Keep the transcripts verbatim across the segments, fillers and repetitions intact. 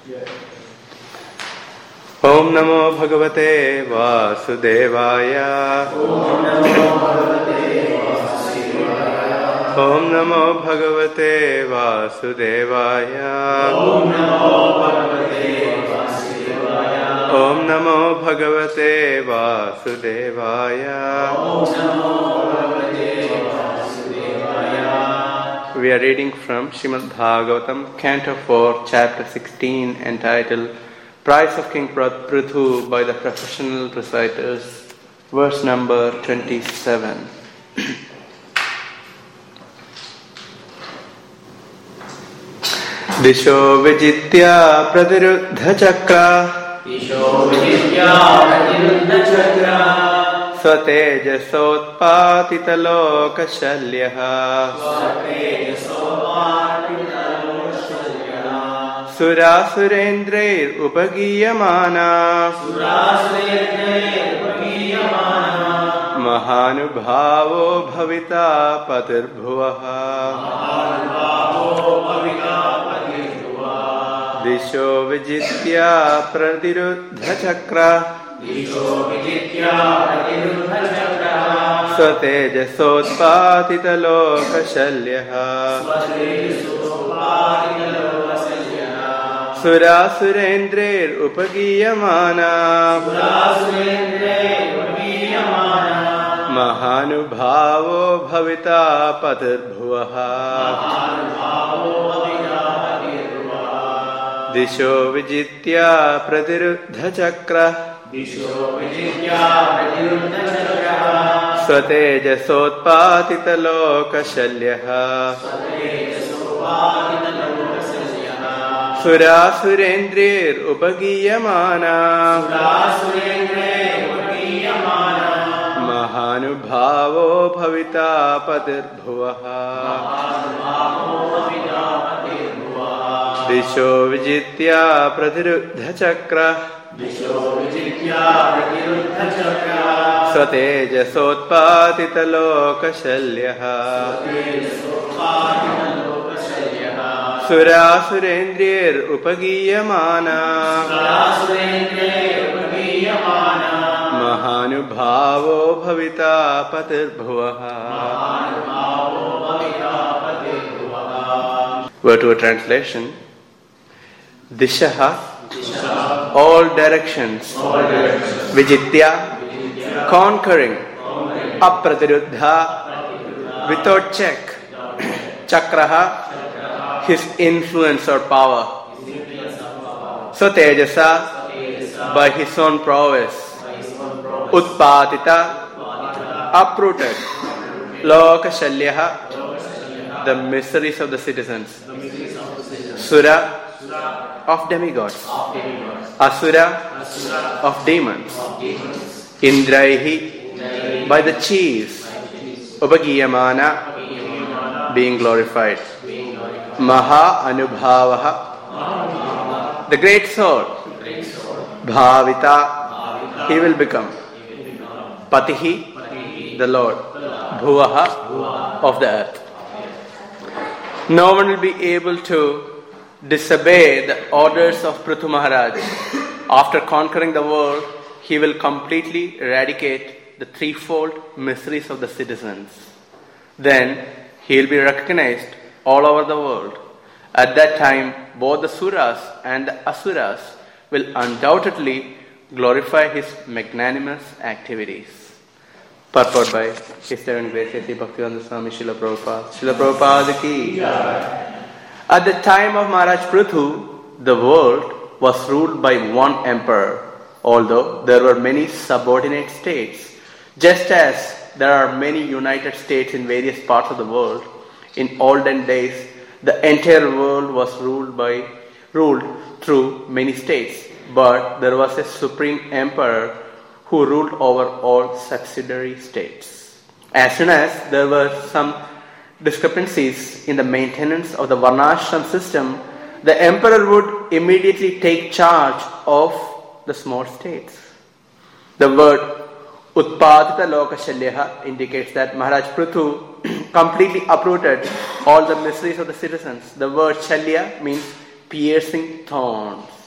Om Namo Bhagavate Vasudevaya. Om Namo Bhagavate Vasudevaya. Om Namo Bhagavate Vasudevaya. We are reading from Srimad Bhagavatam, Canto four, Chapter sixteen, entitled Price of King Prithu by the Professional Reciters, verse number twenty-seven. Disho Vijitya Pradiruddha Chakra Disho Vijitya Pradiruddha Chakra Swatejasotpatita Loka Shalyaha Swatejasotpatita Surasurendrair Upagiyamana Surasurendrair Upagiyamana Mahanubhavo Bhavita Patirbhuvaha Mahanubhavo Bhavita Patirbhuvaha Disho Vijitya Pradiruddha Chakra Disho Vijitya Pradiruddha Chakra Swatejasotpatita Loka Shalyaha Swatejasotpatita Loka Shalyaha Surasurendrair Upagiyamana Surasurendrair Upagiyamana Mahanubhavo Bhavita Patirbhuvaha Mahanubhavo Bhavita Patirbhuvaha Disho Vijitya Pradiruddha Chakra Disho Vijitya Pradiruddha Chakra Swatejasotpatita Loka Shalyaha Swatejasotpatita Loka Shalyaha Surasurendrair Upagiyamana Surasurendrair Upagiyamana Mahanubhavo Bhavita Patirbhuvaha Mahanubhavo Bhavita Patirbhuvaha Disho Vijitya Pradiruddha Chakra Disho Vijitya Pradiruddha Chakra Swatejasotpatita Loka Shalyaha Swatejasotpatita Loka Shalyaha Surasurendrair Upagiyamana Surasurendrair Upagiyamana Mahanubhavo Bhavita Patirbhuvaha Mahanubhavo Bhavita Patirbhuvaha. Word to a translation. Dishaha, all directions. All directions. Vijitya, Vijitya. Conquering. Conquering. Apradiruddha, without check. Chakraha, Chakraha. His influence or power. Swatejasa, by his own prowess. Utpatita, uprooted. Loka Shalyaha, the miseries of the citizens. Sura, of demigods. Asura, of demons. Indraihi, by the chiefs. Upagiyamana, being glorified. Maha Anubhavaha, the great soul. Bhavita, he will become. Patihi, the Lord. Bhuvaha, of the earth. No one will be able to disobey the orders of Prithu Maharaj. After conquering the world, he will completely eradicate the threefold miseries of the citizens. Then he will be recognized all over the world. At that time, both the Suras and the Asuras will undoubtedly glorify his magnanimous activities. Purport by His Divine Grace Sri Bhaktivedanta Swami Srila Prabhupada. Srila Prabhupada ki. At the time of Maharaj Prithu, the world was ruled by one emperor, although there were many subordinate states. Just as there are many united states in various parts of the world, in olden days, the entire world was ruled by ruled through many states, but there was a supreme emperor who ruled over all subsidiary states. As soon as there were some discrepancies in the maintenance of the Varnashram system, the emperor would immediately take charge of the small states. The word Utpatita Loka Shalyaha indicates that Maharaj Prithu completely uprooted all the miseries of the citizens. The word Shalya means piercing thorns.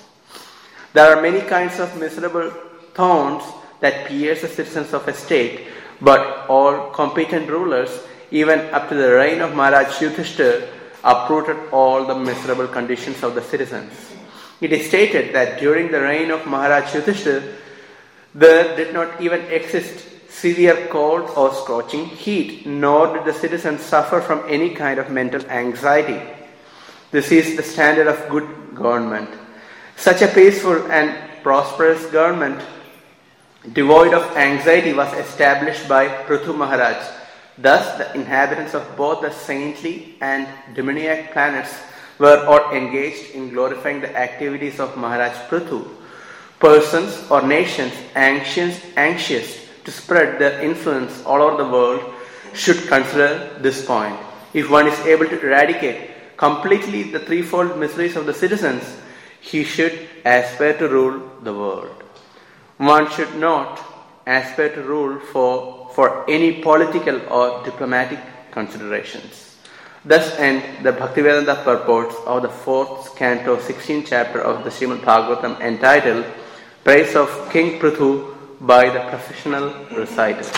There are many kinds of miserable thorns that pierce the citizens of a state, but all competent rulers, even up to the reign of Maharaj Yudhishthira, uprooted all the miserable conditions of the citizens. It is stated that during the reign of Maharaj Yudhishthira, there did not even exist severe cold or scorching heat, nor did the citizens suffer from any kind of mental anxiety. This is the standard of good government. Such a peaceful and prosperous government, devoid of anxiety, was established by Prithu Maharaj. Thus, the inhabitants of both the saintly and demoniac planets were all engaged in glorifying the activities of Maharaj Prithu. Persons or nations anxious, anxious to spread their influence all over the world should consider this point. If one is able to eradicate completely the threefold miseries of the citizens, he should aspire to rule the world. One should not aspire to rule for, for any political or diplomatic considerations. Thus end the Bhaktivedanta purports of the fourth canto, sixteenth chapter of the Srimad Bhagavatam, entitled Praise of King Prithu by the Professional Reciters.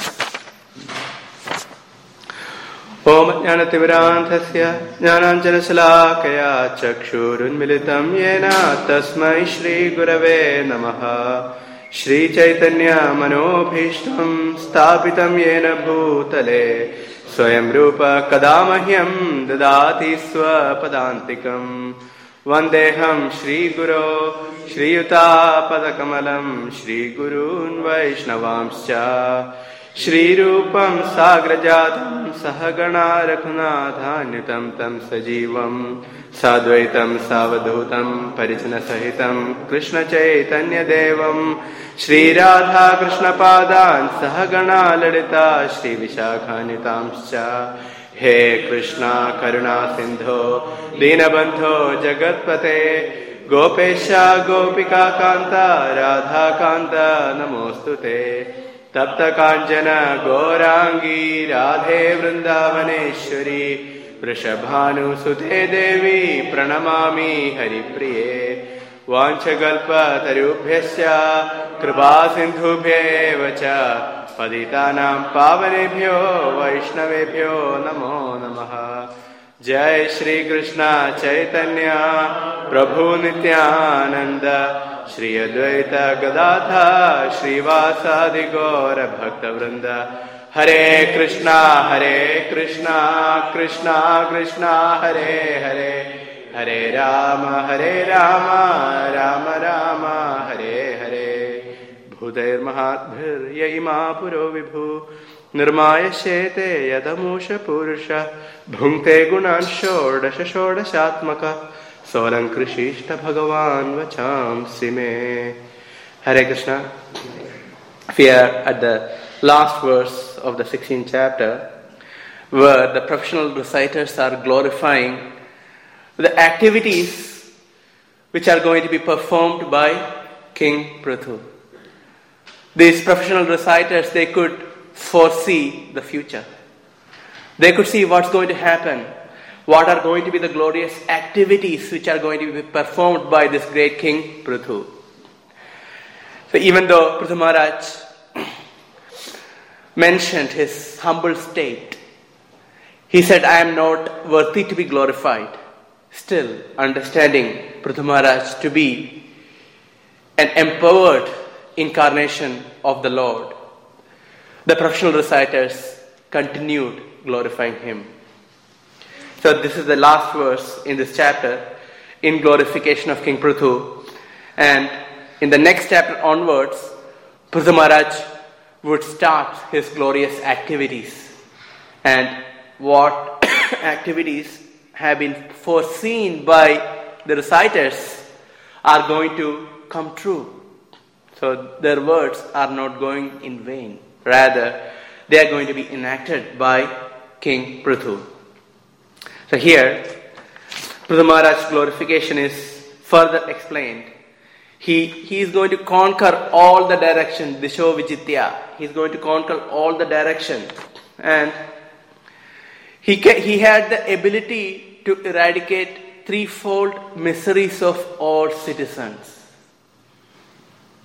Om Jnanatimirandhasya Jnananjanashalakaya Chakshurunmilitam Yena Tasmai Shri Gurave Namaha. Shri Chaitanya Manobhishtam Stapitam Yena Bhutale Swayam Rupa Kadamahyam Dadati Swapadantikam Vandeham Shri Guru Shri Yuta Padakamalam Shri Gurun Vaishnavamscha Shri Rupam Sagrajatam Sahagana Raghunathanyatam Tam Sajivam Sadvaitam Savadhutam Parijana Sahitam Krishna Chaitanya Devam Shri Radha Krishna Padan Sahagana Ladita Shri Vishakhanitamscha. He Krishna Karuna Sindho Dinabandho Jagatpate Gopesha Gopika Kanta Radha Kanta Namostute Tapta Kanjana Gaurangi Radhe Vrindavaneshwari Vrishabhanu Sute Devi Pranamami Haripriye Vanchagalpa Tarubhyasya Kripa Sindhubhye Vacha Paditanam Pavanebhyo Vaishnavebhyo Namo Namaha. Jai Shri Krishna Chaitanya Prabhu Nityananda Shri Advaita Gadadha Shri Vasadi Gaura Bhakta Vrinda. Hare Krishna Hare Krishna Krishna Krishna Hare Hare Hare Rama Hare Rama Rama Rama Hare Hare. Bhudair Mahatbhir Yaima Puro Vibhu Nirmaya Shete Yadamusha Purusha Bhungte Gunan Shodasha Shodashatmaka Solankrishishta Bhagavan Vacham Sime. Hare Krishna. We are at the last verse of the sixteenth chapter, where the professional reciters are glorifying the activities which are going to be performed by King Prithu. These professional reciters, they could foresee the future. They could see what's going to happen, what are going to be the glorious activities which are going to be performed by this great King Prithu. So even though Prithu Maharaj mentioned his humble state, he said, I am not worthy to be glorified. Still, understanding Prithu Maharaj to be an empowered incarnation of the Lord, the professional reciters continued glorifying him. So this is the last verse in this chapter in glorification of King Prithu. And in the next chapter onwards, Prithu Maharaj would start his glorious activities. And what activities have been foreseen by the reciters are going to come true. So their words are not going in vain. Rather, they are going to be enacted by King Prithu. So here, Prithu Maharaj's glorification is further explained. He, he is going to conquer all the direction, Disho Vijitya. He is going to conquer all the direction. And he, he had the ability to eradicate threefold miseries of all citizens.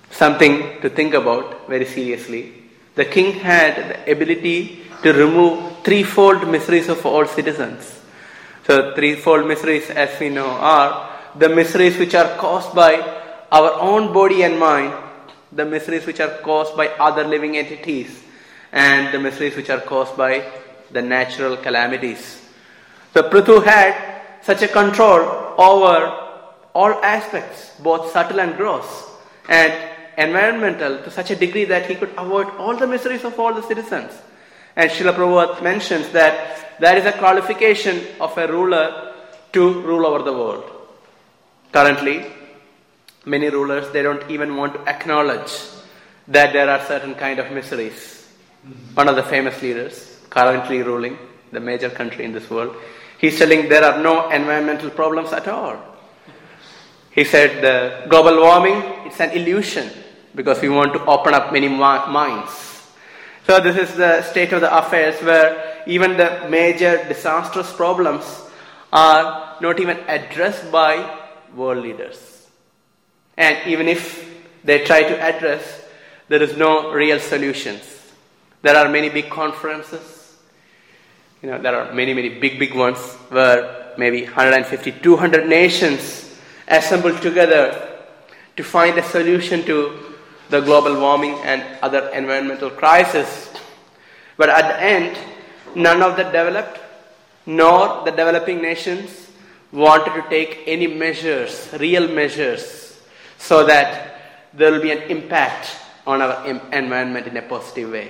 something to think about very seriously. The king had the ability to remove threefold miseries of all citizens. So threefold miseries, as we know, are the miseries which are caused by our own body and mind, the miseries which are caused by other living entities, and the miseries which are caused by the natural calamities. So Prithu had such a control over all aspects, both subtle and gross, and environmental, to such a degree that he could avoid all the miseries of all the citizens. And Srila Prabhupada mentions that there is a qualification of a ruler to rule over the world. Currently, many rulers, they don't even want to acknowledge that there are certain kind of miseries. One of the famous leaders, currently ruling the major country in this world, he's telling there are no environmental problems at all. He said the global warming, it's an illusion because we want to open up many minds. So this is the state of the affairs where even the major disastrous problems are not even addressed by world leaders. And even if they try to address, there is no real solutions. There are many big conferences. You know, there are many, many big, big ones where maybe one hundred fifty, two hundred nations assembled together to find a solution to the global warming and other environmental crises. But at the end, none of the developed nor the developing nations wanted to take any measures, real measures, so that there will be an impact on our environment in a positive way.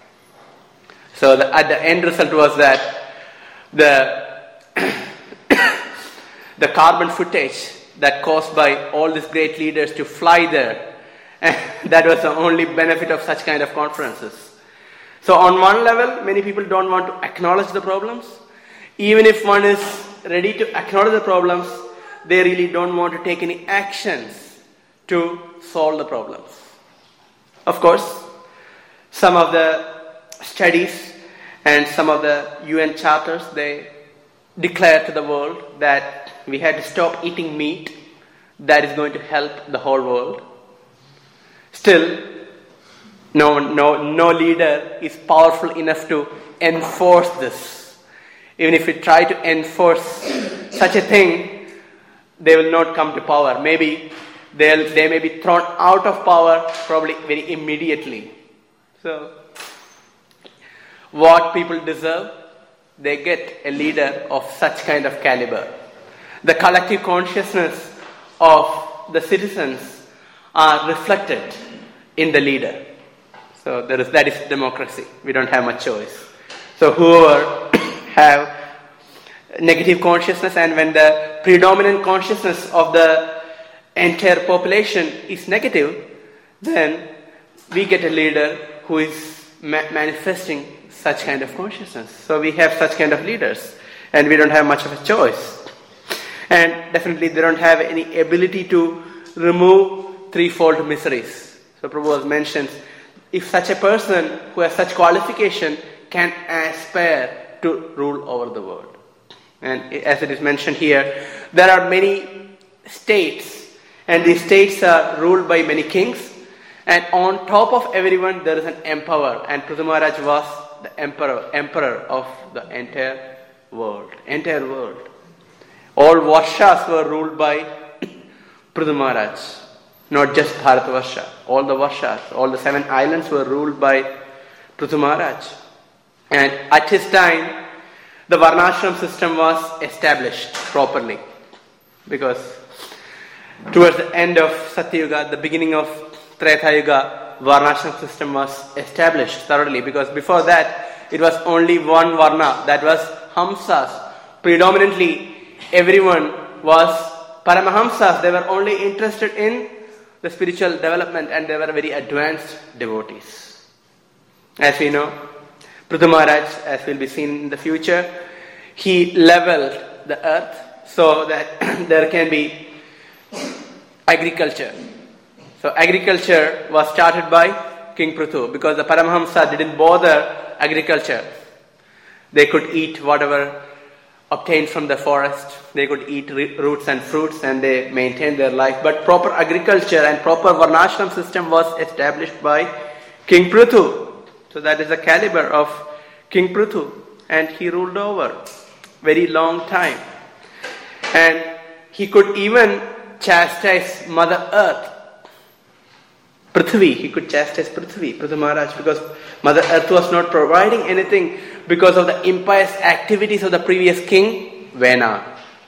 So the, at the end result was that the the carbon footage that caused by all these great leaders to fly there, and that was the only benefit of such kind of conferences. So on one level, many people don't want to acknowledge the problems. Even if one is ready to acknowledge the problems, they really don't want to take any actions to solve the problems. Of course, some of the studies and some of the U N charters, they declare to the world that we had to stop eating meat. That is going to help the whole world. Still, no, no, no leader is powerful enough to enforce this. Even if we try to enforce such a thing, they will not come to power. Maybe they'll, they may be thrown out of power probably very immediately. So, what people deserve, they get a leader of such kind of caliber. The collective consciousness of the citizens are reflected in the leader. So there is, that is democracy. We don't have much choice. So whoever have negative consciousness, and when the predominant consciousness of the entire population is negative, then we get a leader who is ma- manifesting such kind of consciousness. So we have such kind of leaders, and we don't have much of a choice. And definitely they don't have any ability to remove threefold miseries. So Prabhupada mentions, if such a person who has such qualification can aspire to rule over the world. And as it is mentioned here, there are many states, and these states are ruled by many kings, and on top of everyone there is an emperor, and Prithu Maharaj was the emperor, emperor of the entire world, entire world. All Varshas were ruled by Prithu Maharaj, not just Bharatavarsha. All the Varshas, all the seven islands were ruled by Prithu Maharaj. And at his time, the Varnashram system was established properly. Because towards the end of Satyuga, the beginning of Treta Yuga, Varnashram system was established thoroughly. Because before that, it was only one Varna, that was Hamsas. Predominantly, everyone was Paramahamsas. They were only interested in the spiritual development, and they were very advanced devotees. As we know, Prithu Maharaj, as will be seen in the future, he leveled the earth so that there can be agriculture. So agriculture was started by King Prithu, because the Paramahamsa didn't bother agriculture. They could eat whatever obtained from the forest. They could eat roots and fruits and they maintained their life. But proper agriculture and proper varnashram system was established by King Prithu. So that is the caliber of King Prithu. And he ruled over very long time. And he could even chastise Mother Earth. Prithvi, he could chastise Prithvi, Prithu Maharaj, because Mother Earth was not providing anything because of the impious activities of the previous king, Vena.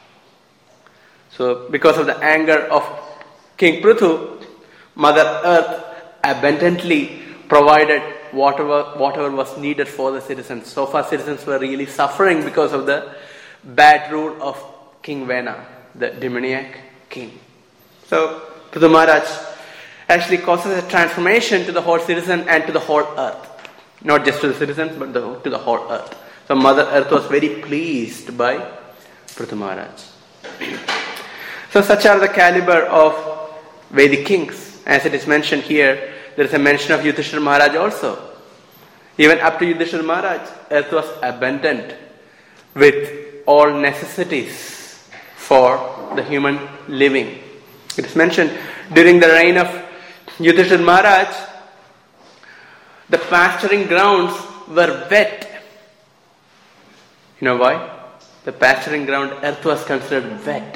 So, because of the anger of King Prithu, Mother Earth abundantly provided whatever, whatever was needed for the citizens. So far, citizens were really suffering because of the bad rule of King Vena, the demoniac king. So, Prithu Maharaj actually causes a transformation to the whole citizen and to the whole earth. Not just to the citizens, but the, to the whole earth. So Mother Earth was very pleased by Prithu Maharaj. So such are the caliber of Vedic kings. As it is mentioned here, there is a mention of Yudhishthira Maharaj also. Even up to Yudhishthira Maharaj, earth was abundant with all necessities for the human living. It is mentioned during the reign of Yudhishthira Maharaj, the pasturing grounds were wet. You know why? The pasturing ground, earth was considered wet.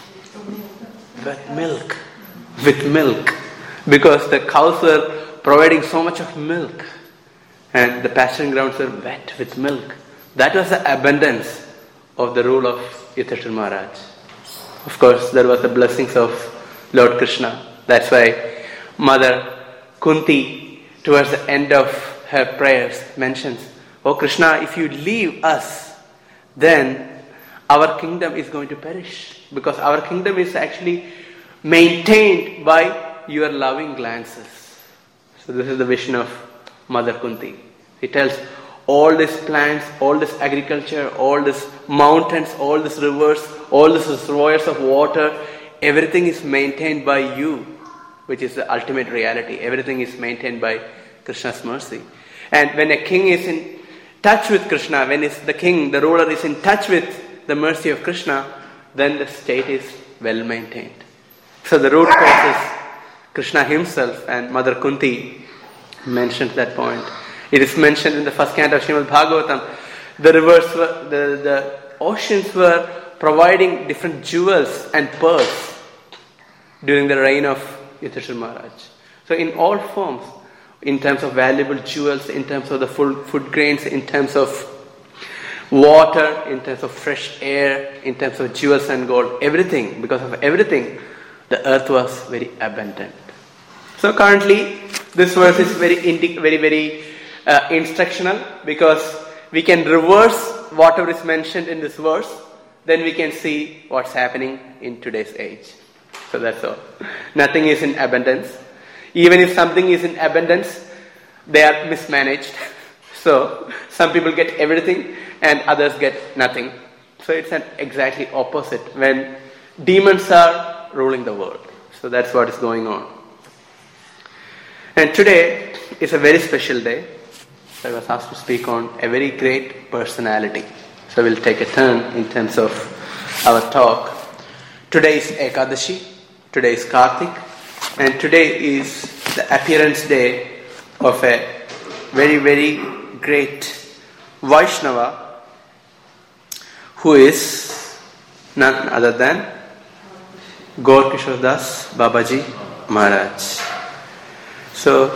Wet milk. With milk. Because the cows were providing so much of milk. And the pasturing grounds were wet with milk. That was the abundance of the rule of Yudhishthira Maharaj. Of course, there was the blessings of Lord Krishna. That's why Mother Kunti, towards the end of her prayers, mentions, "Oh Krishna, if you leave us, then our kingdom is going to perish. Because our kingdom is actually maintained by your loving glances." So this is the vision of Mother Kunti. He tells, all these plants, all this agriculture, all these mountains, all these rivers, all these reservoirs of water, everything is maintained by you, which is the ultimate reality. Everything is maintained by Krishna's mercy. And when a king is in touch with Krishna, when is the king, the ruler is in touch with the mercy of Krishna, then the state is well maintained. So the root cause is Krishna himself, and Mother Kunti mentioned that point. It is mentioned in the first canto of Srimad Bhagavatam. The rivers were, the, the oceans were providing different jewels and pearls during the reign of Yudhishthira Maharaj. So in all forms, in terms of valuable jewels, in terms of the food, food grains, in terms of water, in terms of fresh air, in terms of jewels and gold, everything, because of everything, the earth was very abundant. So currently, this verse is very, indi- very, very uh, instructional, because we can reverse whatever is mentioned in this verse, then we can see what's happening in today's age. So that's all. Nothing is in abundance. Even if something is in abundance, they are mismanaged. So some people get everything and others get nothing. So it's an exactly opposite when demons are ruling the world. So that's what is going on. And today is a very special day. I was asked to speak on a very great personality. So we'll take a turn in terms of our talk. Today is Ekadashi. Today is Kartik. And today is the appearance day of a very, very great Vaishnava who is none other than Gaur Kishore Das Babaji Maharaj. So,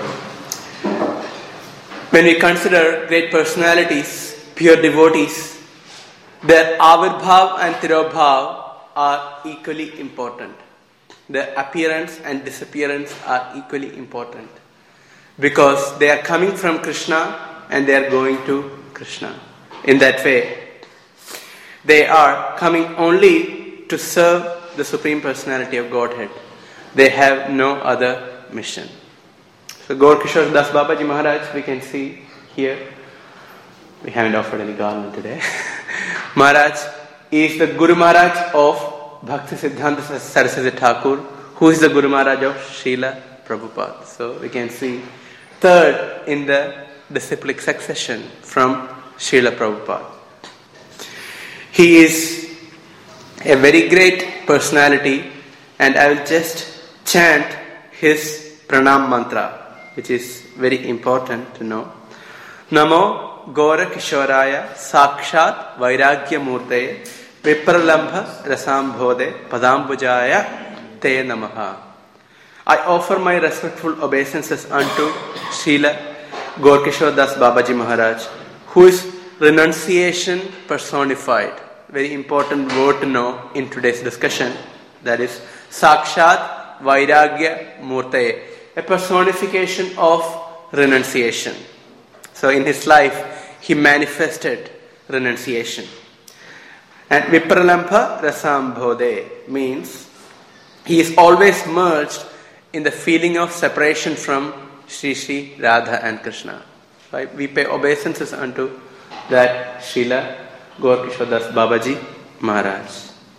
when we consider great personalities, pure devotees, their Avirbhav and Tirobhav are equally important. Their appearance and disappearance are equally important. Because they are coming from Krishna and they are going to Krishna. In that way, they are coming only to serve the Supreme Personality of Godhead. They have no other mission. So Gaur Kishore Das Babaji Maharaj, we can see here. We haven't offered any garland today. Maharaj is the Guru Maharaj of Bhakti Siddhanta Saraswati Thakur, who is the Guru Maharaj of Srila Prabhupada. So we can see third in the disciplic succession from Srila Prabhupada. He is a very great personality, and I will just chant his pranam mantra, which is very important to know. Namo Gora Kishoraya Sakshat Vairagya Murte Vipralambha Rasambhode Padambujaya Te Namaha. I offer my respectful obeisances unto Srila Gaur-Kishore Das Babaji Maharaj, who is renunciation personified. Very important word to know in today's discussion. That is Sakshat Vairagya Murte, a personification of renunciation. So in his life, he manifested renunciation. And Vipralambha Rasambhode means he is always merged in the feeling of separation from Sri Sri Radha and Krishna. Right? We pay obeisances unto that Srila Gaur-Kishore Das Babaji Maharaj.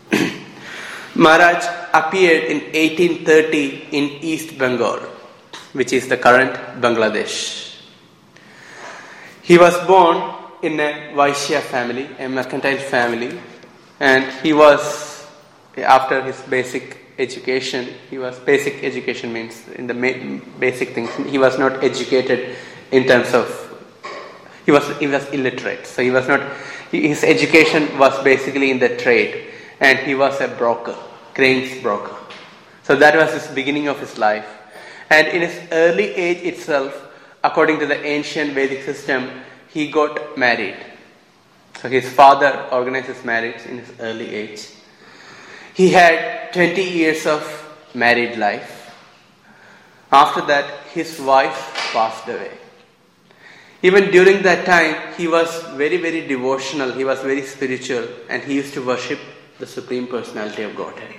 Maharaj appeared in eighteen thirty in East Bengal, which is the current Bangladesh. He was born in a Vaishya family, a mercantile family, and he was, after his basic education, he was, basic education means in the ma- basic things, he was not educated in terms of, he was, he was illiterate, so he was not, his education was basically in the trade, and he was a broker, grains broker. So that was his beginning of his life. And in his early age itself, according to the ancient Vedic system, he got married. So his father organized his marriage in his early age. He had twenty years of married life. After that, his wife passed away. Even during that time, he was very, very devotional, he was very spiritual, and he used to worship the Supreme Personality of Godhead.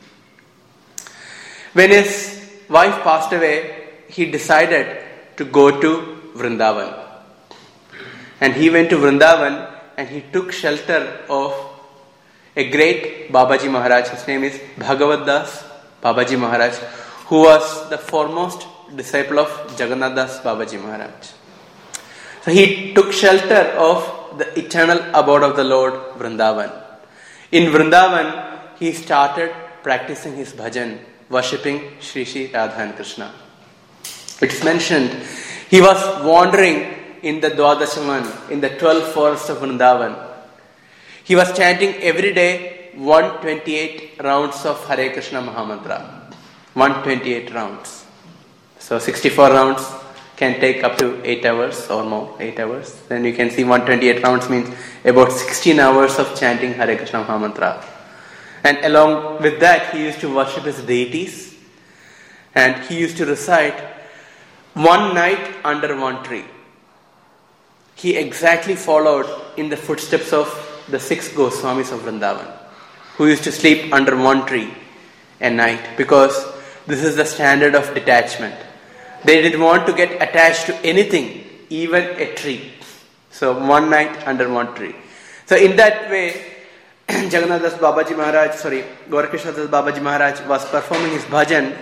When his wife passed away, he decided to go to Vrindavan. And he went to Vrindavan and he took shelter of a great Babaji Maharaj. His name is Bhagavad Das Babaji Maharaj, who was the foremost disciple of Jagannath Das Babaji Maharaj. So he took shelter of the eternal abode of the Lord, Vrindavan. In Vrindavan, he started practicing his bhajan, worshipping Sri Sri Radha and Krishna. It is mentioned, he was wandering in the Dwadashaman, in the twelve forests of Vrindavan. He was chanting every day one hundred twenty-eight rounds of Hare Krishna Mahamantra. one hundred twenty-eight rounds. So sixty-four rounds can take up to eight hours or more, eight hours. Then you can see one hundred twenty-eight rounds means about sixteen hours of chanting Hare Krishna Mahamantra. And along with that, he used to worship his deities. And he used to recite one night under one tree. He exactly followed in the footsteps of the six Goswamis of Vrindavan, who used to sleep under one tree at night, because this is the standard of detachment. They didn't want to get attached to anything, even a tree. So one night under one tree. So in that way, Jagannath Das Babaji Maharaj, sorry, Gaur-Kishore Das Babaji Maharaj was performing his bhajan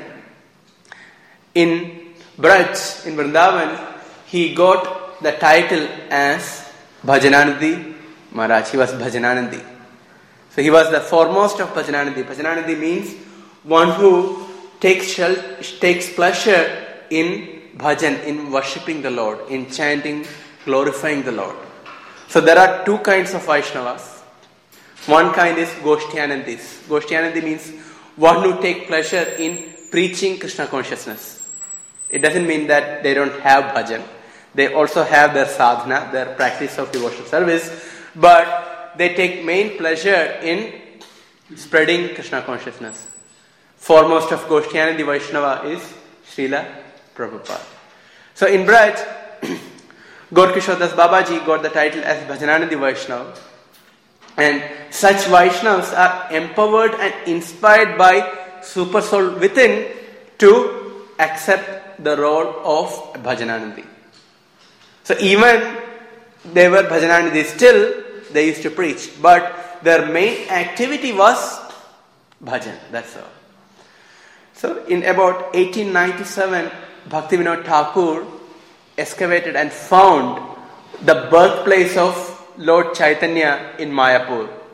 in Braj, in Vrindavan. He got the title as Bhajananandi Maharaj. He was Bhajananandi. So he was the foremost of Bhajananandi. Bhajananandi means one who takes shel- takes pleasure in bhajan, in worshipping the Lord, in chanting, glorifying the Lord. So there are two kinds of Vaishnavas. One kind is Goshtyanandis. Goshtyanandi means one who take pleasure in preaching Krishna consciousness. It doesn't mean that they don't have bhajan. They also have their sadhana, their practice of devotional service, but they take main pleasure in spreading Krishna consciousness. Foremost of Goshtyanandi Vaishnava is Srila Prabhupada. So in Braj, Gaur-Kishore Das Babaji got the title as Bhajananandi Vaishnava. And such Vaishnavas are empowered and inspired by Super Soul within to accept the role of Bhajananandi. So even they were Bhajananandi, still they used to preach, but their main activity was bhajan, that's all. So in about eighteen ninety-seven, Bhaktivinoda Thakur excavated and found the birthplace of Lord Chaitanya in Mayapur.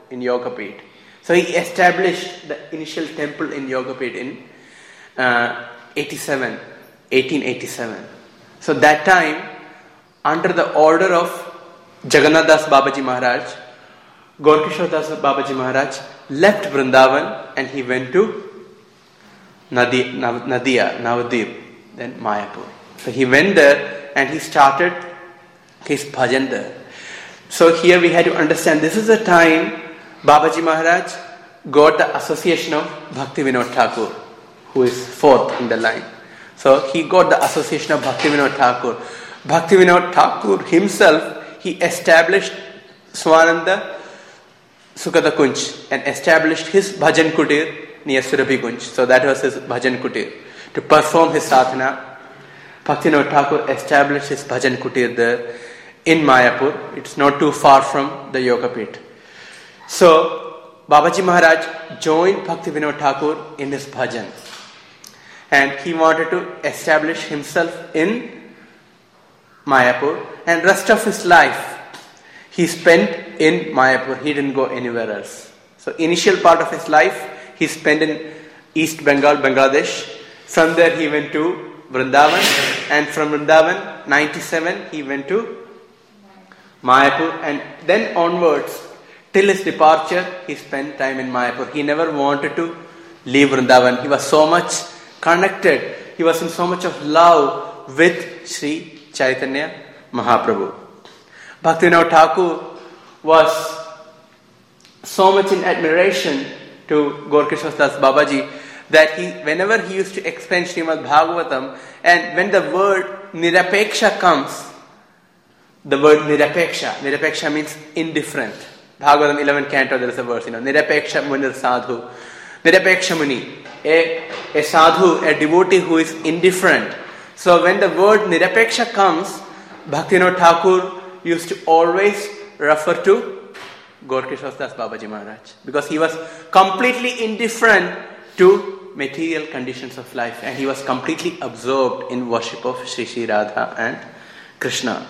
in Yogapet. So he established the initial temple in Yogapet in uh, eighty-seven, eighteen eighty-seven. So that time, under the order of Jagannath Das Babaji Maharaj, Gaurkishore Das Babaji Maharaj left Vrindavan and he went to Nadi, Nadia, Navadip, then Mayapur. So he went there and he started his bhajan there. So here we had to understand this is the time Babaji Maharaj got the association of Bhakti Vinod Thakur, who is fourth in the line. So he got the association of Bhakti Vinod Thakur. Bhakti Vinod Thakur himself, he established Swananda Sukada Kunj and established his bhajan kutir near Surabhi Kunj. So that was his bhajan kutir. To perform his sadhana, Bhakti Vinod Thakur established his bhajan kutir there in Mayapur. It's not too far from the Yogapet. So Babaji Maharaj joined Bhakti Vinod Thakur in his bhajan. And he wanted to establish himself in Mayapur. And rest of his life he spent in Mayapur. He didn't go anywhere else. So initial part of his life he spent in East Bengal, Bangladesh. From there he went to Vrindavan. And from Vrindavan, ninety-seven, he went to Mayapur. And then onwards, till his departure, he spent time in Mayapur. He never wanted to leave Vrindavan. He was so much connected. He was in so much of love with Sri Chaitanya Mahaprabhu. Bhaktivinoda Thakur was so much in admiration to Gaurkishore Das Babaji that he, whenever he used to explain Srimad Bhagavatam, and when the word Nirapeksha comes, the word Nirapeksha, Nirapeksha means indifferent. Bhagavatam eleven canto, there is a verse, you know, Nirapeksha Munir Sadhu. Nirapeksha Muni, a, a sadhu, a devotee who is indifferent. So when the word Nirapeksha comes, Bhaktivinoda Thakur used to always refer to Gaurkishore Das Babaji Maharaj, because he was completely indifferent to material conditions of life and he was completely absorbed in worship of Sri Sri Radha and Krishna.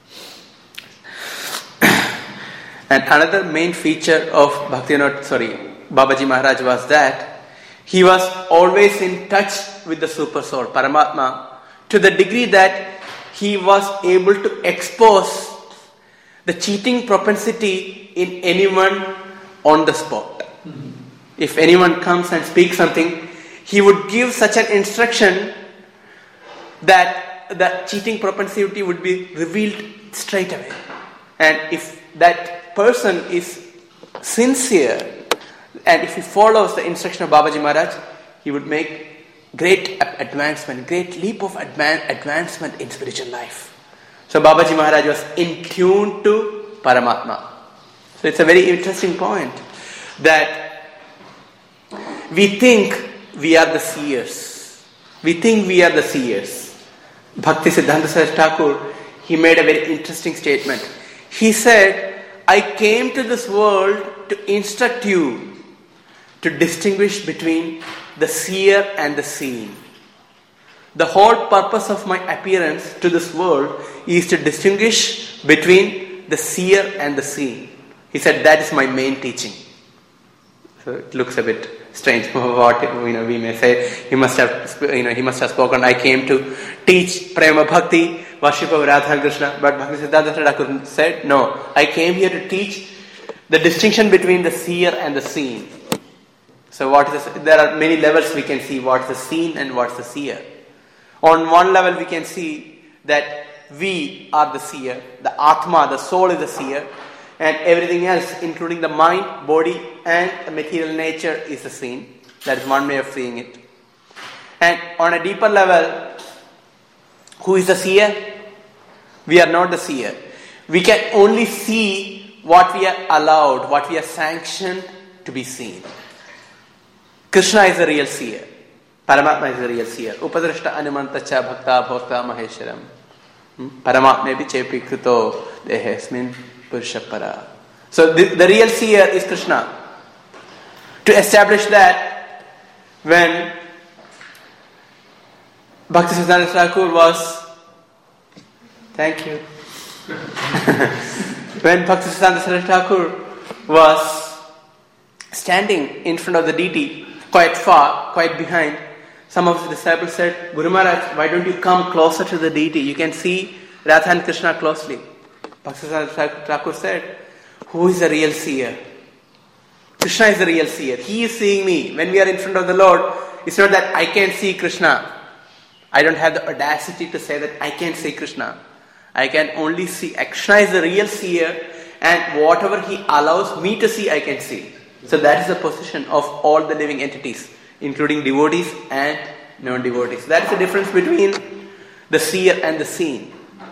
And another main feature of Bhaktivinoda, sorry, Babaji Maharaj was that he was always in touch with the Super Soul, Paramatma, to the degree that he was able to expose the cheating propensity in anyone on the spot. Mm-hmm. If anyone comes and speaks something, he would give such an instruction that the cheating propensity would be revealed straight away. And if that person is sincere and if he follows the instruction of Babaji Maharaj, he would make great advancement, great leap of advan- advancement in spiritual life. So Babaji Maharaj was in tune to Paramatma. So it's a very interesting point that we think we are the seers. We think we are the seers. Bhakti Siddhanta Saraswati Thakur, he made a very interesting statement. He said, I came to this world to instruct you to distinguish between the seer and the seen. The whole purpose of my appearance to this world is to distinguish between the seer and the seen. He said, that is my main teaching. So it looks a bit strange. What you know, we may say, he must have, you know, he must have spoken. I came to teach Prema Bhakti, worship of Radha and Krishna. But Bhakti Siddhanta Thakur said, no, I came here to teach the distinction between the seer and the seen. So what is this? There are many levels we can see what's the seen and what's the seer. On one level we can see that we are the seer, the Atma, the soul is the seer, and everything else, including the mind, body, and the material nature, is the seen. That is one way of seeing it. And on a deeper level, who is the seer? We are not the seer. We can only see what we are allowed, what we are sanctioned to be seen. Krishna is the real seer. Paramatma is the real seer. Upadrashta animantacha bhakta bhakta mahesharam. Paramatma bhi chepi krito dehesmin purushapara. So the, the real seer is Krishna. To establish that, when Bhakti Siddhanta Thakur was, thank you. When Bhakti Siddhanta Thakur was standing in front of the deity, quite far, quite behind, some of his disciples said, Guru Maharaj, why don't you come closer to the deity? You can see Radha and Krishna closely. Bhaktisiddhanta Thakur said, who is the real seer? Krishna is the real seer. He is seeing me. When we are in front of the Lord, it's not that I can see Krishna. I don't have the audacity to say that I can see Krishna. I can only see. Krishna is the real seer, and whatever he allows me to see, I can see. So that is the position of all the living entities, including devotees and non-devotees. That is the difference between the seer and the seen.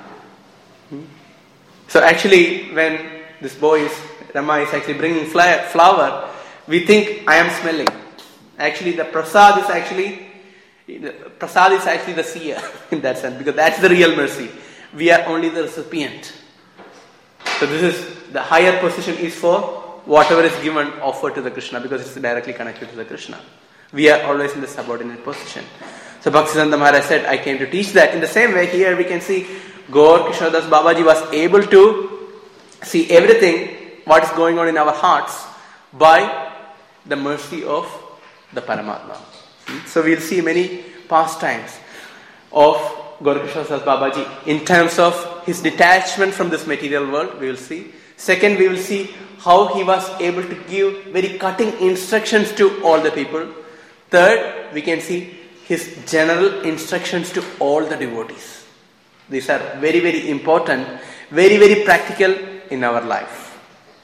So actually, when this boy is, Rama is actually bringing flower, we think I am smelling. Actually, the prasad is actually, prasad is actually the seer in that sense, because that's the real mercy. We are only the recipient. So this is, the higher position is for whatever is given, offered to the Krishna, because it's directly connected to the Krishna. We are always in the subordinate position. So Bhaktisiddhanta Maharaj said, I came to teach that. In the same way, here we can see Gaur Krishnadas Babaji was able to see everything, what is going on in our hearts, by the mercy of the Paramatma. So we'll see many pastimes of Gaur Krishnadas Babaji in terms of his detachment from this material world, we will see. Second, we will see how he was able to give very cutting instructions to all the people. Third, we can see his general instructions to all the devotees. These are very, very important, very, very practical in our life.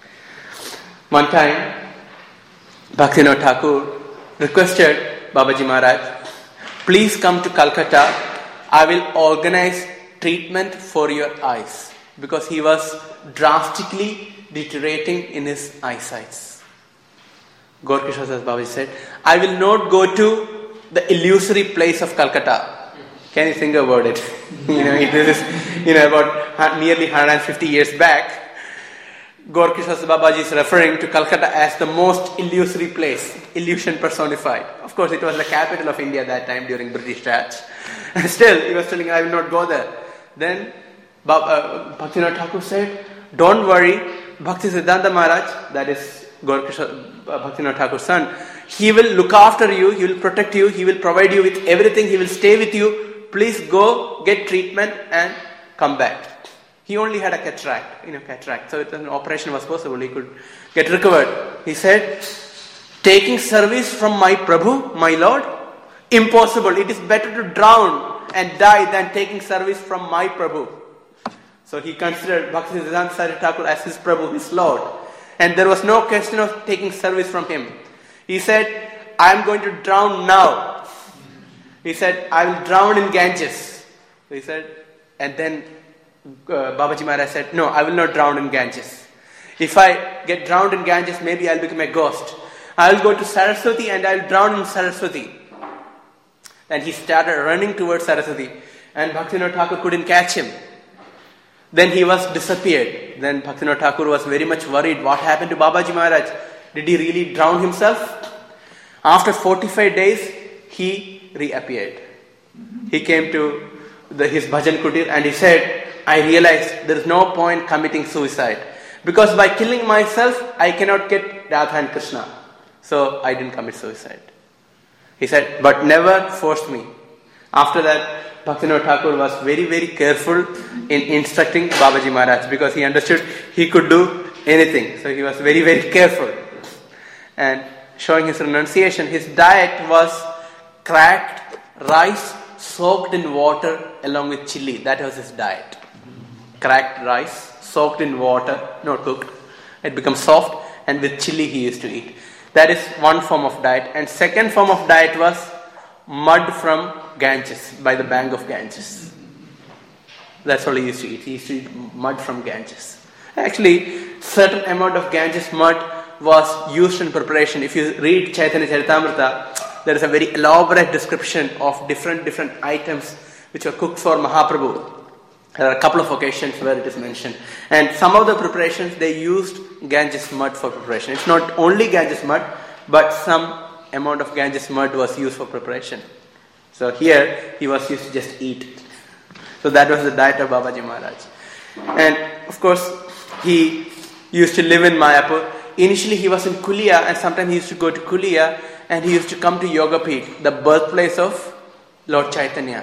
One time, Bhaktivinoda Thakur requested Babaji Maharaj, please come to Calcutta. I will organize treatment for your eyes, because he was drastically deteriorating in his eyesight. Gaur Krishnadas Babaji said, I will not go to the illusory place of Calcutta. Can you think about it? you know, this is you know about nearly one hundred fifty years back. Gaur Krishnadas Babaji is referring to Calcutta as the most illusory place, illusion personified. Of course, it was the capital of India that time during British Raj. And still, he was telling, I will not go there. Then uh, Bhaktivinoda Thakur said, don't worry, Bhaktisiddhanta Maharaj, that is Gaur Krishna, uh, Bhaktivinoda Thakur's son, he will look after you, he will protect you, he will provide you with everything, he will stay with you. Please go, get treatment and come back. He only had a cataract, you know, cataract. So an operation was possible, he could get recovered. He said, taking service from my Prabhu, my Lord, impossible. It is better to drown and die than taking service from my Prabhu. So he considered Bhaktisiddhanta Thakur as his Prabhu, his Lord. And there was no question of taking service from him. He said, I am going to drown now. He said, I will drown in Ganges. He said, and then uh, Babaji Maharaj said, no, I will not drown in Ganges. If I get drowned in Ganges, maybe I will become a ghost. I will go to Saraswati and I will drown in Saraswati. And he started running towards Saraswati. And Bhaktivinoda Thakur couldn't catch him. Then he was disappeared. Then Bhaktivinoda Thakur was very much worried. What happened to Babaji Maharaj? Did he really drown himself? After forty-five days, he reappeared. He came to the, his bhajan kutir and he said, I realized there is no point committing suicide, because by killing myself, I cannot get Radha and Krishna. So I didn't commit suicide. He said, but never forced me. After that, Bhaktivinoda Thakur was very, very careful in instructing Babaji Maharaj, because he understood he could do anything. So he was very, very careful. And showing his renunciation, his diet was cracked rice soaked in water along with chili. That was his diet. Cracked rice soaked in water, not cooked. It becomes soft, and with chili he used to eat. That is one form of diet. And second form of diet was mud from Ganges, by the bank of Ganges. That's all he used to eat. He used to eat mud from Ganges. Actually, certain amount of Ganges mud was used in preparation. If you read Chaitanya Charitamrita, there is a very elaborate description of different different items which were cooked for Mahaprabhu. There are a couple of occasions where it is mentioned. And some of the preparations, they used Ganges mud for preparation. It's not only Ganges mud, but some amount of Ganges mud was used for preparation. So here, he was used to just eat it. So that was the diet of Babaji Maharaj. And of course, he used to live in Mayapur. initially he was in Kulia, and sometimes he used to go to Kulia, and he used to come to Yogapeeth, the birthplace of Lord Chaitanya.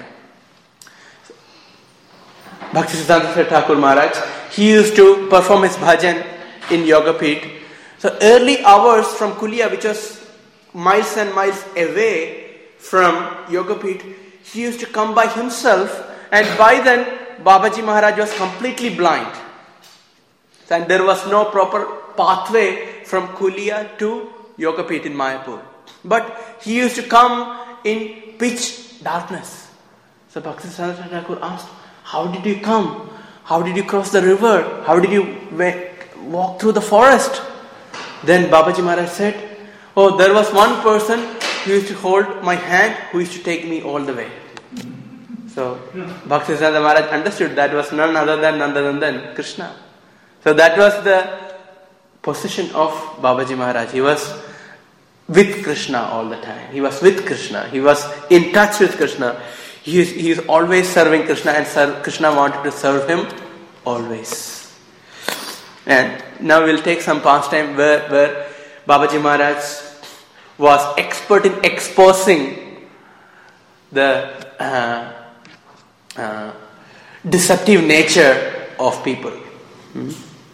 Bhaktisiddhanta Thakur Maharaj, he used to perform his bhajan in Yogapeeth. So early hours from Kulia, which was miles and miles away from Yogapeeth, he used to come by himself, and by then Babaji Maharaj was completely blind. And there was no proper pathway from Kulia to Yogapeeth in Mayapur. But he used to come in pitch darkness. So Bhaktisiddhanta Thakur asked, how did you come? How did you cross the river? How did you walk through the forest? Then Babaji Maharaj said, oh, there was one person who used to hold my hand, who used to take me all the way. So Bhaktisiddhanta Maharaj understood that was none other than none other than Krishna. So that was the position of Babaji Maharaj. He was with Krishna all the time. He was with Krishna. He was in touch with Krishna. He is, he is always serving Krishna, and serve, Krishna wanted to serve him always. And now we'll take some pastime where, where Babaji Maharaj was expert in exposing the uh, uh, deceptive nature of people. Hmm?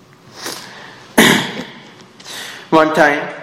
One time,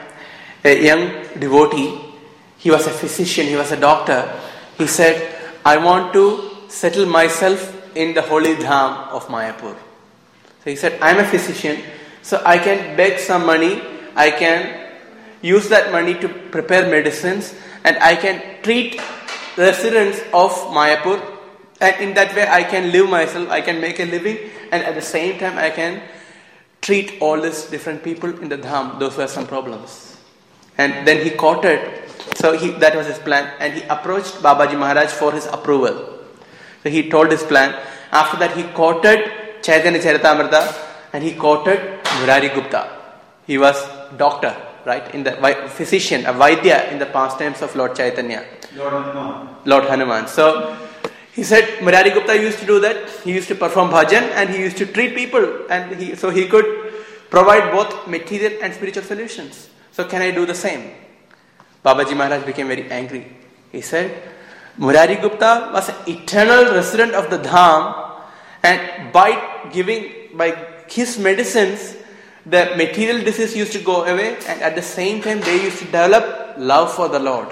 a young devotee, he was a physician, he was a doctor, he said, I want to settle myself in the holy dham of Mayapur. So he said, I am a physician, so I can beg some money, I can use that money to prepare medicines, and I can treat residents of Mayapur, and in that way I can live myself, I can make a living, and at the same time I can treat all these different people in the dham, those who have some problems. And then he quoted, so he, that was his plan, and he approached Babaji Maharaj for his approval. So he told his plan. After that he quoted Chaitanya Charitamrita, and he quoted Murari Gupta. He was doctor, right, in the physician, a Vaidya in the pastimes of Lord Chaitanya. Lord Hanuman. Lord Hanuman. So he said Murari Gupta used to do that. He used to perform bhajan, and he used to treat people, and he so he could provide both material and spiritual solutions. So can I do the same? Babaji Maharaj became very angry. He said, Murari Gupta was an eternal resident of the dham, and by giving, by his medicines, the material disease used to go away, and at the same time they used to develop love for the Lord.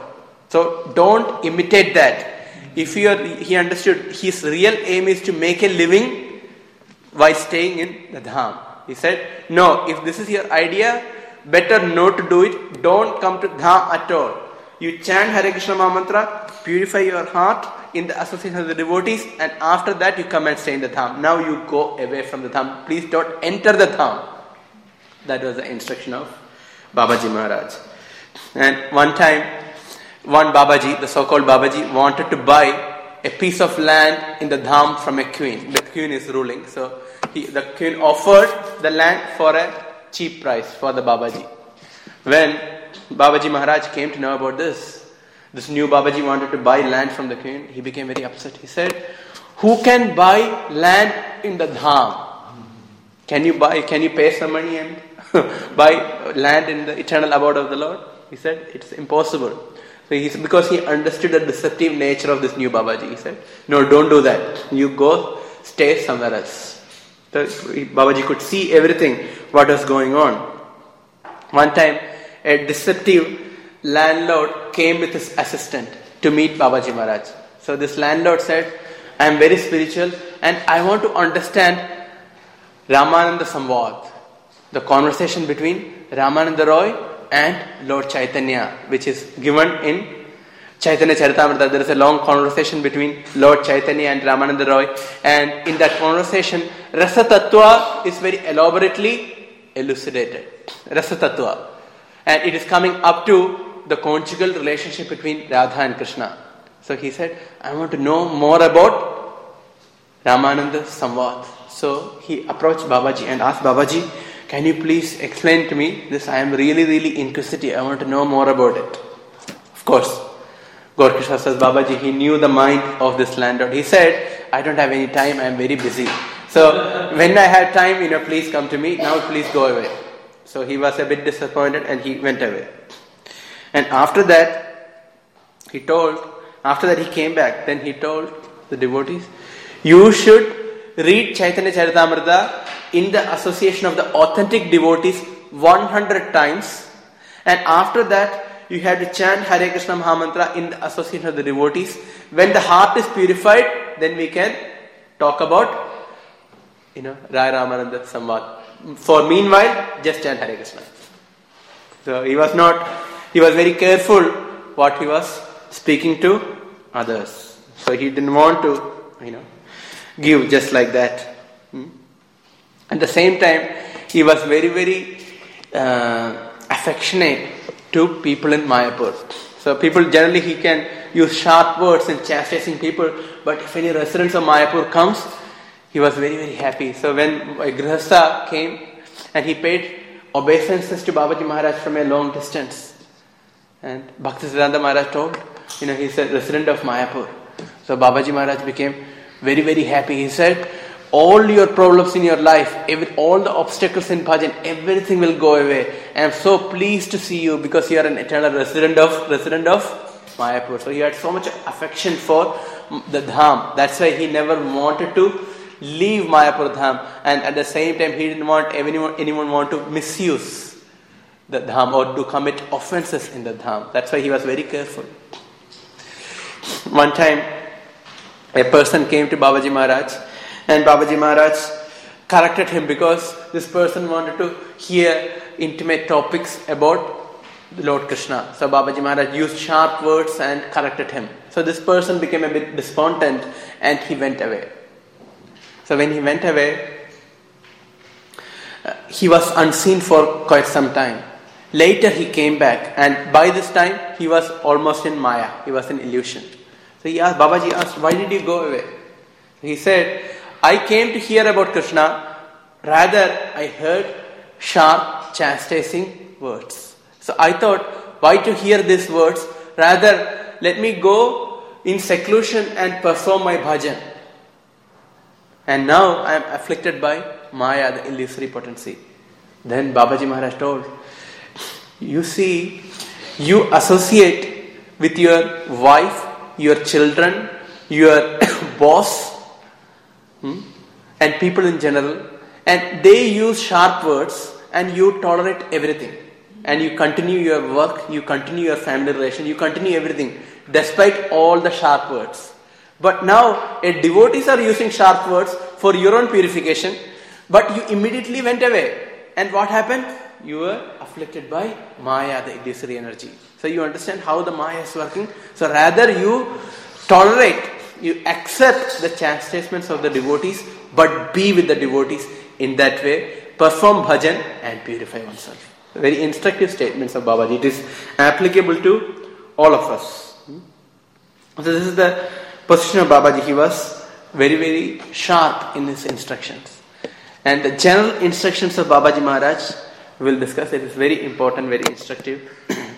So don't imitate that. If you are, he understood his real aim is to make a living while staying in the dham. He said, no, if this is your idea, better not to do it. Don't come to dham at all. You chant Hare Krishna Mahamantra, purify your heart in the association of the devotees, and after that you come and stay in the dham. Now you go away from the dham. Please don't enter the dham. That was the instruction of Babaji Maharaj. And one time, one Babaji, the so-called Babaji, wanted to buy a piece of land in the dham from a queen. The queen is ruling. So he, the queen offered the land for a cheap price for the Babaji. When Babaji Maharaj came to know about this, this new Babaji wanted to buy land from the queen, he became very upset. He said, who can buy land in the dham? Can you buy, can you pay some money and buy land in the eternal abode of the Lord? He said, it's impossible. So he, because he understood the deceptive nature of this new Babaji, he said, no, don't do that. You go stay somewhere else. So Babaji could see everything, what was going on. One time, a deceptive landlord came with his assistant to meet Babaji Maharaj. So this landlord said, I am very spiritual and I want to understand Ramananda Samvad, the conversation between Ramananda Roy and Lord Chaitanya, which is given in Chaitanya Charitamrita. There is a long conversation between Lord Chaitanya and Ramananda Roy, and in that conversation, Rasa Tattva is very elaborately elucidated. Rasa Tattva. And it is coming up to the conjugal relationship between Radha and Krishna. So he said, I want to know more about Ramananda Samvad. So he approached Babaji and asked Babaji, can you please explain to me this? I am really, really inquisitive. I want to know more about it. Of course, Gaur Krishna says, Babaji, he knew the mind of this landlord. He said, I don't have any time. I am very busy. So when I have time, you know, please come to me. Now please go away. So he was a bit disappointed and he went away. And after that, he told, after that he came back, then he told the devotees, you should read Chaitanya Charitamrita in the association of the authentic devotees one hundred times. And after that, you have to chant Hare Krishna Mahamantra in the association of the devotees. When the heart is purified, then we can talk about, you know, Rai Ramananda Samvad. For meanwhile, just chant Hare Krishna. So he was not, he was very careful what he was speaking to others. So he didn't want to, you know, give just like that. Hmm? At the same time, he was very, very uh, affectionate to people in Mayapur. So people generally, he can use sharp words in chastising people, but if any residents of Mayapur comes, he was very, very happy. So when a Grihastha came and he paid obeisances to Babaji Maharaj from a long distance, and Bhaktisiddhanta Maharaj told, you know, he's a resident of Mayapur. So Babaji Maharaj became very, very happy. He said, all your problems in your life, every, all the obstacles in bhajan, everything will go away. I am so pleased to see you because you are an eternal resident of resident of Mayapur. So he had so much affection for the Dham. That's why he never wanted to leave Mayapur Dham. And at the same time, he didn't want anyone, anyone want to misuse the Dham or to commit offenses in the Dham. That's why he was very careful. One time, a person came to Babaji Maharaj, and Babaji Maharaj corrected him because this person wanted to hear intimate topics about Lord Krishna. So Babaji Maharaj used sharp words and corrected him. So this person became a bit despondent and he went away. So when he went away, uh, he was unseen for quite some time. Later he came back, and by this time he was almost in Maya. He was in illusion. So he asked, Babaji asked, why did you go away? He said, I came to hear about Krishna, rather I heard sharp chastising words. So I thought, why to hear these words? Rather, let me go in seclusion and perform my bhajan. And now I am afflicted by Maya, the illusory potency. Then Babaji Maharaj told, you see, you associate with your wife, your children, your boss, Hmm? and people in general, and they use sharp words and you tolerate everything and you continue your work, you continue your family relation, you continue everything despite all the sharp words. But now a devotees are using sharp words for your own purification, but you immediately went away, and what happened? You were afflicted by Maya, the illusory energy. So you understand how the Maya is working. So rather you tolerate, you accept the chastisements of the devotees, but be with the devotees in that way, perform bhajan and purify oneself. Very instructive statements of Babaji. It is applicable to all of us. So this is the position of Babaji. He was very, very sharp in his instructions. And the general instructions of Babaji Maharaj we'll discuss. It is very important, very instructive.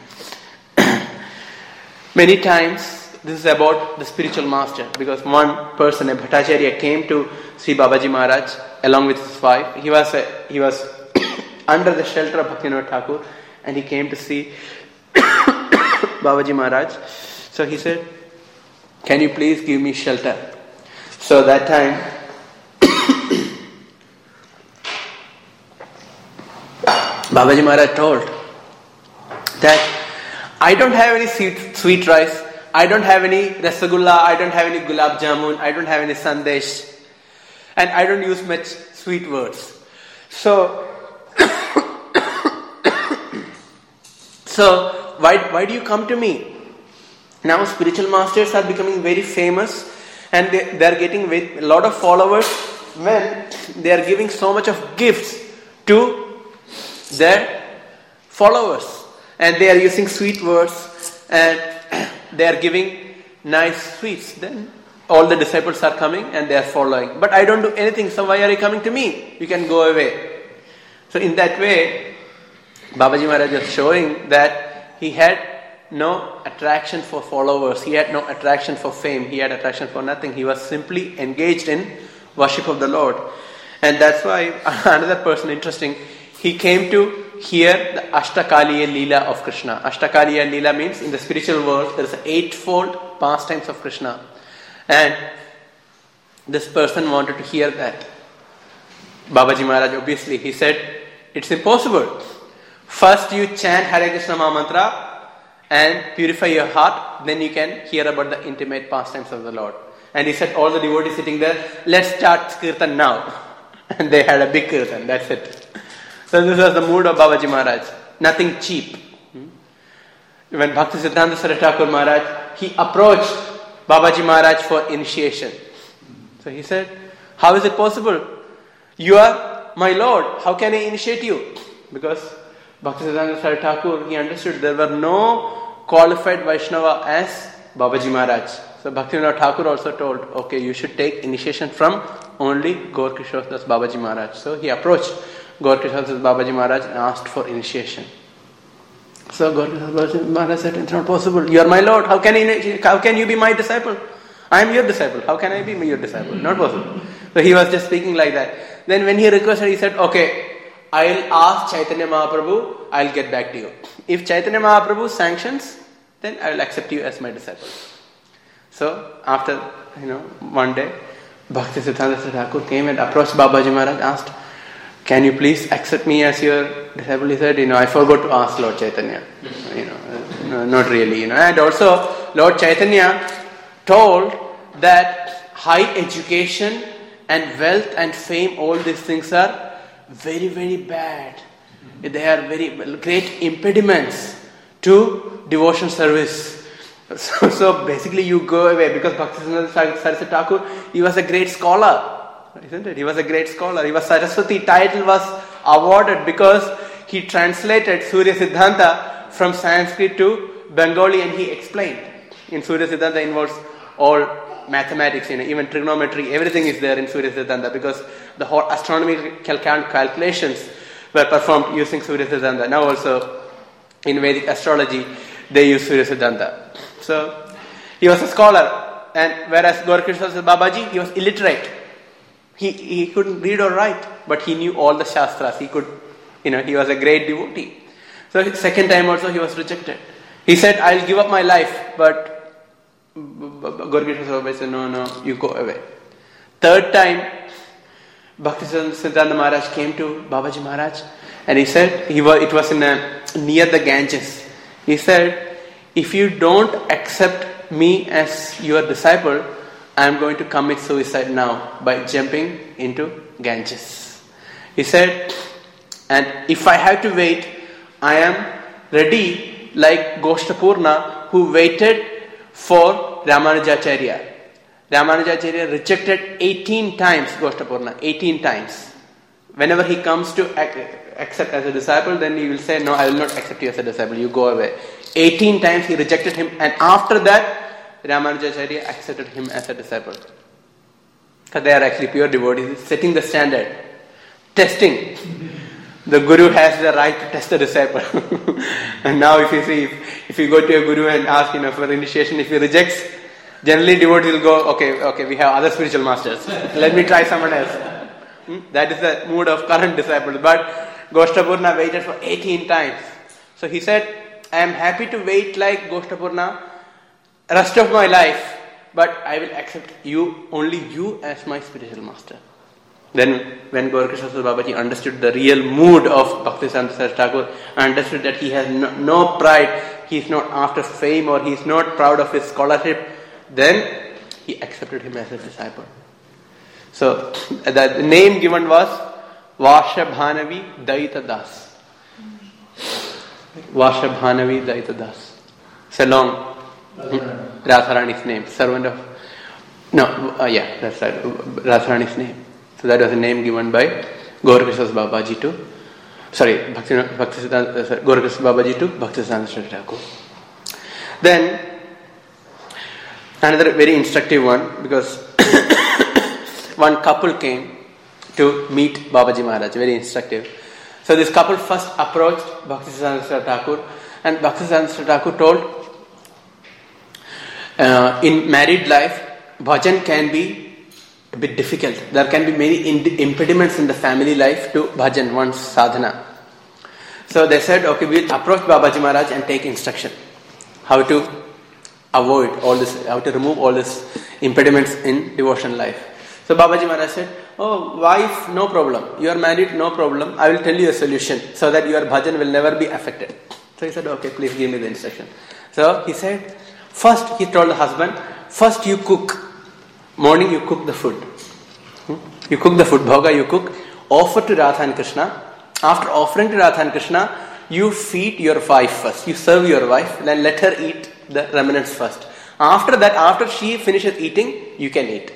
Many times this is about the spiritual master, because one person, a Bhattacharya, came to Sri Babaji Maharaj along with his wife. He was a, he was under the shelter of Bhaktivinoda Thakur, and he came to see Babaji Maharaj. So he said, can you please give me shelter? So that time Babaji Maharaj told that I don't have any sweet, sweet rice, I don't have any rasagulla, I don't have any gulab jamun, I don't have any sandesh, and I don't use much sweet words. So, so why why do you come to me? Now spiritual masters are becoming very famous, and they, they are getting a lot of followers when they are giving so much of gifts to their followers, and they are using sweet words and they are giving nice sweets. Then all the disciples are coming and they are following. But I don't do anything, so why are you coming to me? You can go away. So in that way, Babaji Maharaj was showing that he had no attraction for followers, he had no attraction for fame, he had attraction for nothing. He was simply engaged in worship of the Lord. And that's why another person, interesting, he came to hear the Ashtakaliya Leela of Krishna. Ashtakaliya Leela means in the spiritual world there is an eightfold pastimes of Krishna. And this person wanted to hear that. Babaji Maharaj, obviously, he said, it's impossible. First you chant Hare Krishna Maha Mantra and purify your heart, then you can hear about the intimate pastimes of the Lord. And he said, all the devotees sitting there, let's start Kirtan now. And they had a big Kirtan, that's it. So this was the mood of Babaji Maharaj. Nothing cheap. When Bhakti Siddhanta Saraswati Thakur Maharaj, he approached Babaji Maharaj for initiation. So he said, how is it possible? You are my Lord. How can I initiate you? Because Bhaktisiddhanta Saraswati Thakur, he understood there were no qualified Vaishnava as Babaji Maharaj. So Bhaktivinoda Thakur also told, okay, you should take initiation from only Gaur Kishore Das Babaji Maharaj. So he approached Gaur Kishore Das Babaji Maharaj and asked for initiation. So Gaur Kishore Das Babaji Maharaj said, it's not possible. You are my Lord. How can, I, how can you be my disciple? I am your disciple. How can I be your disciple? Not possible. So he was just speaking like that. Then when he requested, he said, okay, I'll ask Chaitanya Mahaprabhu, I'll get back to you. If Chaitanya Mahaprabhu sanctions, then I will accept you as my disciple. So after, you know, one day, Bhakti Siddhanta Saraswati Thakur came and approached Babaji Maharaj, asked, can you please accept me as your disciple? He said, you know, I forgot to ask Lord Chaitanya. You know, no, not really, you know. And also, Lord Chaitanya told that high education and wealth and fame, all these things are very, very bad. They are very great impediments to devotion service. So, so basically you go away, because Bhaktisiddhanta Saraswati Thakur, he was a great scholar, isn't it? He was a great scholar. He was Saraswati title was awarded because he translated Surya Siddhanta from Sanskrit to Bengali and he explained. In Surya Siddhanta involves all mathematics, you know, even trigonometry, everything is there in Surya Siddhanta because the whole astronomical calculations were performed using Surya Siddhanta. Now also in Vedic astrology they use Surya Siddhanta. So he was a scholar, and whereas Gaur Kishore Das Babaji, he was illiterate. He he couldn't read or write, but he knew all the shastras. He could, you know, he was a great devotee. So his second time also he was rejected. He said, I'll give up my life, but Gaur Kishore Das Babaji said, no, no, you go away. Third time, Bhaktisiddhanta Maharaj came to Babaji Maharaj and he said, he was, it was in a, near the Ganges. He said, if you don't accept me as your disciple, I am going to commit suicide now by jumping into Ganges. He said, and if I have to wait, I am ready like Goshtapurna who waited for Ramanujacharya. Ramanujacharya rejected eighteen times Goshtapurna, eighteen times. Whenever he comes to accept as a disciple, then he will say, no, I will not accept you as a disciple, you go away. eighteen times he rejected him, and after that, Ramanujacharya accepted him as a disciple. Because they are actually pure devotees, setting the standard, testing. The Guru has the right to test the disciple. And now if you see, if, if you go to a Guru and ask, you know, for initiation, if he rejects, generally devotees will go, okay, okay, we have other spiritual masters. Let me try someone else. Hmm? That is the mood of current disciples. But Goshtapurna waited for eighteen times. So he said, I am happy to wait like Goshtapurna rest of my life, but I will accept you, only you as my spiritual master. Then when Gaur Kishore Das Babaji understood the real mood of Bhaktisiddhanta Saraswati Thakur, understood that he has no, no pride, he is not after fame or he is not proud of his scholarship, then he accepted him as a disciple. So the name given was Vashabhanavi Daita Das. Vashabhanavi Daita Das. It's a long Radharani's name, servant of, no, uh, yeah, that's right, Radharani's name. So that was a name given by Gaur Kishore Das Babaji to, sorry, Bhakti, Bhakti, uh, sorry, Gaur Kishore Das Babaji to Bhaktisiddhanta Saraswati Thakur. Then, another very instructive one, because one couple came to meet Babaji Maharaj, very instructive. So this couple first approached Bhaktisiddhanta Saraswati Thakur, and Bhaktisiddhanta Saraswati Thakur told, uh, in married life, bhajan can be a bit difficult. There can be many ind- impediments in the family life to bhajan, one's sadhana. So they said, okay, we'll approach Babaji Maharaj and take instruction. How to avoid all this, how to remove all these impediments in devotion life. So Babaji Maharaj said, oh, wife, no problem. You are married, no problem. I will tell you a solution so that your bhajan will never be affected. So he said, okay, please give me the instruction. So he said, first, he told the husband, first you cook. Morning you cook the food. Hmm? You cook the food, bhoga you cook. Offer to Radha and Krishna. After offering to Radha and Krishna, you feed your wife first. You serve your wife, then let her eat the remnants first. After that, after she finishes eating, you can eat.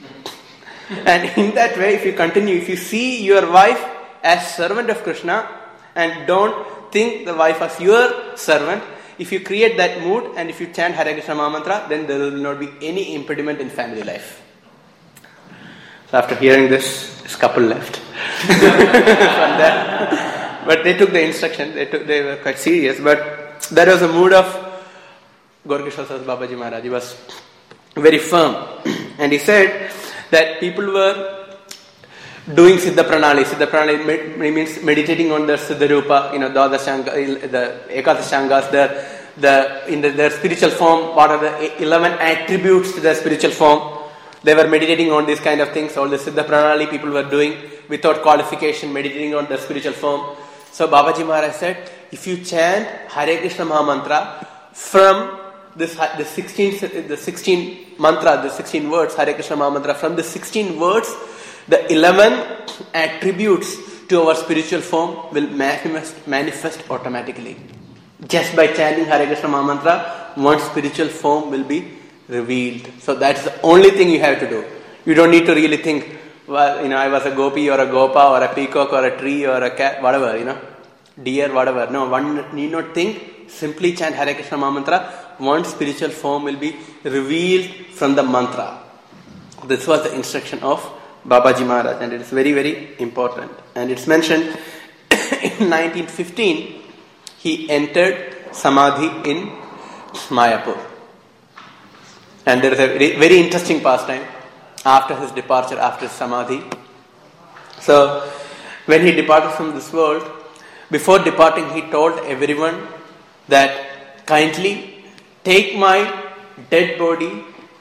And in that way, if you continue, if you see your wife as servant of Krishna and don't think the wife as your servant, if you create that mood and if you chant Hare Krishna Mahamantra, then there will not be any impediment in family life. So after hearing this, this couple left. From there. But they took the instruction, they took, they were quite serious. But that was the mood of Gaurkishore Babaji Maharaj. He was very firm. And he said that people were doing Siddha Pranali. Siddha Pranali med- means meditating on the Siddha Rupa, you know, the Adashanga, the Ekadashangas, the, the, in the, their spiritual form, what are the eleven attributes to their spiritual form. They were meditating on these kind of things. All the Siddha Pranali people were doing without qualification, meditating on the spiritual form. So Babaji Maharaj said, if you chant Hare Krishna Mahamantra from this the sixteen the sixteen mantra, the sixteen words, Hare Krishna Mahamantra, from the sixteen words, the eleven attributes to our spiritual form will manifest, manifest automatically. Just by chanting Hare Krishna Mahamantra, one's spiritual form will be revealed. So that's the only thing you have to do. You don't need to really think, well, you know, I was a gopi or a gopa or a peacock or a tree or a cat, whatever, you know, deer, whatever. No, one need not think. Simply chant Hare Krishna Mahamantra. One's spiritual form will be revealed from the mantra. This was the instruction of Babaji Maharaj, and it is very, very important. And it's mentioned in nineteen fifteen, he entered Samadhi in Mayapur. And there is a very, very interesting pastime after his departure, after Samadhi. So, when he departed from this world, before departing, he told everyone that kindly take my dead body,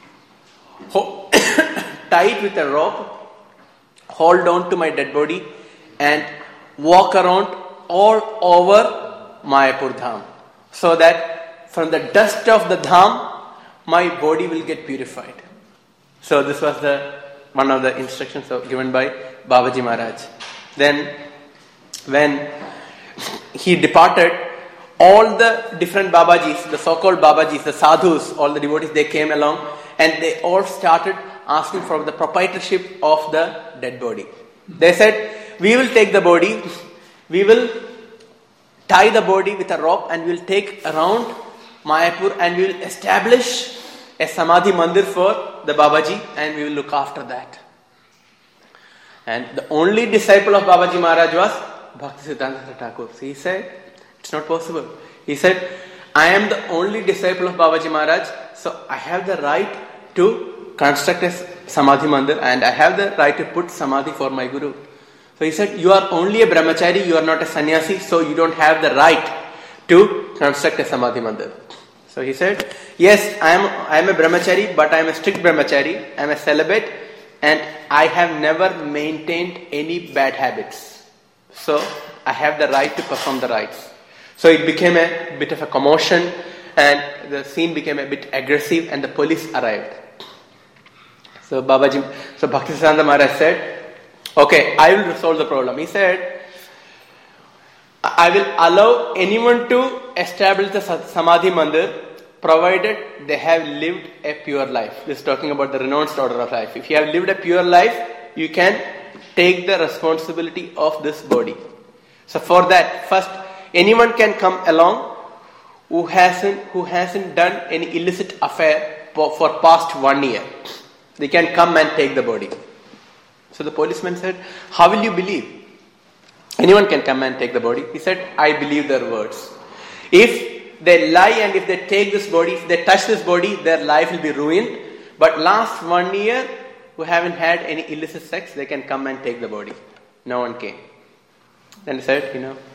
ho- tie it with a rope, hold on to my dead body, and walk around all over Mayapur Dham, so that from the dust of the Dham, my body will get purified. So this was the one of the instructions given by Babaji Maharaj. Then, when he departed, all the different Babajis, the so-called Babajis, the sadhus, all the devotees, they came along and they all started asking for the proprietorship of the dead body. They said, we will take the body, we will tie the body with a rope and we will take around Mayapur and we will establish a Samadhi Mandir for the Babaji and we will look after that. And the only disciple of Babaji Maharaj was Bhaktisiddhanta Thakur. So he said, it's not possible. He said, I am the only disciple of Babaji Maharaj, so I have the right to construct a Samadhi Mandir and I have the right to put Samadhi for my Guru. So he said, you are only a brahmachari, you are not a sannyasi, so you don't have the right to construct a Samadhi Mandir. So he said, yes, I am I am a brahmachari, but I am a strict brahmachari, I am a celibate, and I have never maintained any bad habits. So I have the right to perform the rites. So it became a bit of a commotion and the scene became a bit aggressive and the police arrived. So Babaji, so Bhaktisiddhanta Maharaj said, okay, I will resolve the problem. He said, I will allow anyone to establish the Samadhi Mandir provided they have lived a pure life. This is talking about the renounced order of life. If you have lived a pure life, you can take the responsibility of this body. So for that, first, anyone can come along who hasn't who hasn't done any illicit affair for, for past one year. They can come and take the body. So the policeman said, how will you believe? Anyone can come and take the body. He said, I believe their words. If they lie and if they take this body, if they touch this body, their life will be ruined. But last one year, who haven't had any illicit sex, they can come and take the body. No one came. Then he said, you know,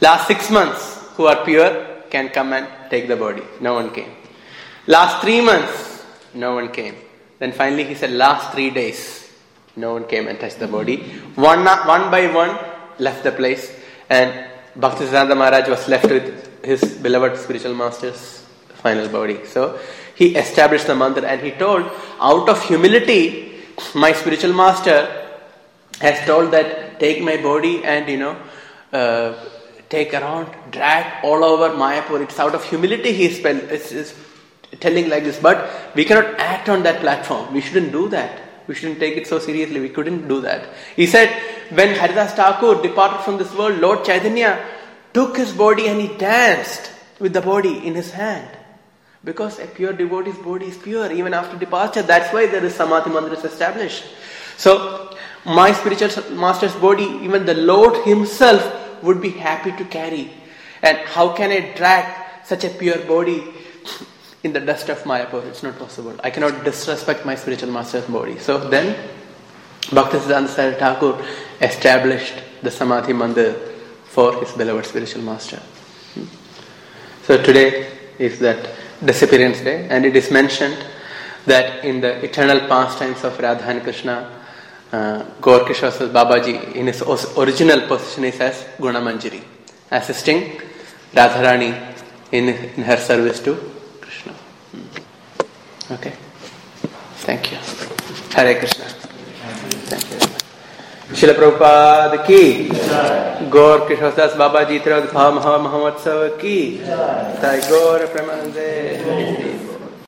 Last six months, who are pure can come and take the body. No one came. Last three months, no one came. Then finally he said, last three days, no one came and touched the body. One, one by one left the place, and Bhaktisiddhanta Maharaj was left with his beloved spiritual master's final body. So he established the mantra and he told, out of humility, my spiritual master has told that take my body and you know uh, take around, drag all over Mayapur. It's out of humility he is, is, is telling like this. But we cannot act on that platform. We shouldn't do that. We shouldn't take it so seriously. We couldn't do that. He said, when Haridas Thakur departed from this world, Lord Chaitanya took his body and he danced with the body in his hand. Because a pure devotee's body is pure even after departure. That's why there is Samadhi Mandir established. So, my spiritual master's body, even the Lord himself would be happy to carry. And how can I drag such a pure body in the dust of Mayapur? It's not possible. I cannot disrespect my spiritual master's body. So then, Bhaktisiddhanta Saraswati Thakur established the Samadhi Mandir for his beloved spiritual master. So today is that disappearance day, and it is mentioned that in the eternal pastimes of Radha and Krishna, uh, Gaur Kishore says Babaji in his original position is as Guna Manjari, assisting Radharani in, in her service to Krishna. Okay. Thank you. Hare Krishna. Thank you. Srila Prabhupada ki, Gaur Kishore Das Babaji Tirad Bhav Mahamotsav ki, Sai Gaur Premanande.